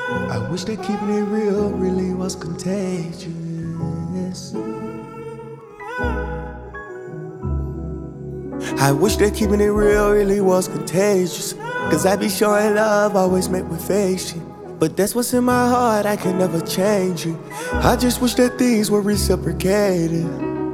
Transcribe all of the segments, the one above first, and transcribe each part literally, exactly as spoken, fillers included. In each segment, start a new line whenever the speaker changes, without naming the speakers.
I wish that keeping it real really was contagious. I wish that keeping it real really was contagious. Cause I be showing love, always met with face shit. But that's what's in my heart, I can never change it. I just wish that things were reciprocated.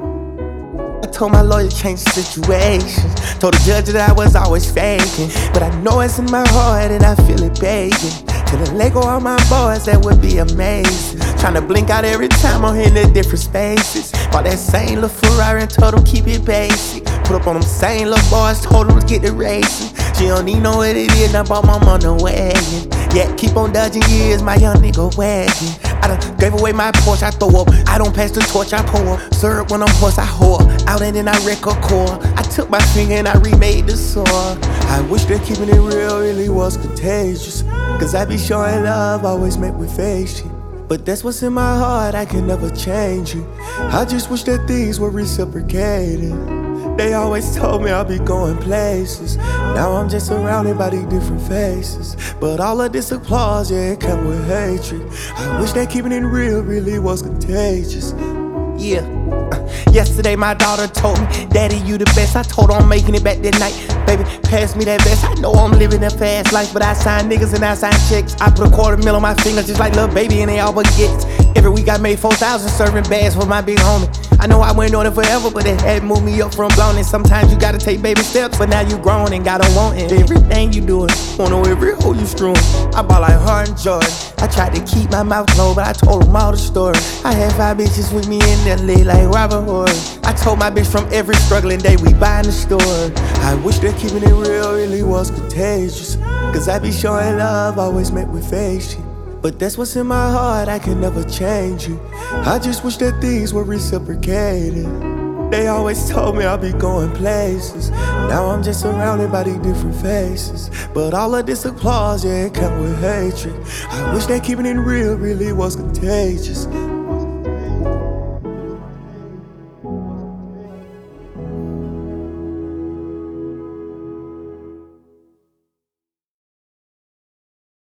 I told my lawyer change the situation. Told the judge that I was always faking. But I know it's in my heart and I feel it baking. Till the Lego on my boys, that would be amazing. Tryna blink out every time I'm in the different spaces. Bought that same little Ferrari and told them keep it basic. Put up on them same little boys, told them to get the racing. She don't even know what it is, I bought my mom the wagon. Yeah, keep on dodging years, my young nigga wagging. I done gave away my Porsche, I throw up. I don't pass the torch, I pour up. Syrup when I'm hoarse, I whore. Out and then I wreck a core. I took my finger and I remade the sore. I wish that keeping it real really was contagious. Cause I be showing love, always met with face shit. But that's what's in my heart, I can never change it. I just wish that things were reciprocated. They always told me I'll be going places. Now I'm just surrounded by these different faces. But all of this applause, yeah, it come with hatred. I wish that keeping it real really was contagious. Yeah. Uh, yesterday my daughter told me, Daddy, you the best. I told her I'm making it back that night. Baby, pass me that vest. I know I'm living a fast life, but I sign niggas and I sign checks. I put a quarter mil on my fingers just like little baby and they all baguettes. Every week I made four thousand serving bags for my big homie. I know I went on it forever, but it had moved me up from blown. And sometimes you gotta take baby steps, but now you grown and gotta want it. Everything you doing, wanna know every hole you strewing. I bought like Hart and Jordan. I tried to keep my mouth closed, but I told them all the story. I had five bitches with me in the league like Robert Horry. I told my bitch from every struggling day we buy in the store. I wish that keeping it real really was contagious. Cause I be showing love, always met with face shit. But that's what's in my heart, I can never change it. I just wish that things were reciprocated. They always told me I'll be going places. Now I'm just surrounded by these different faces. But all of this applause, yeah, it come with hatred. I wish that keeping it real really was contagious.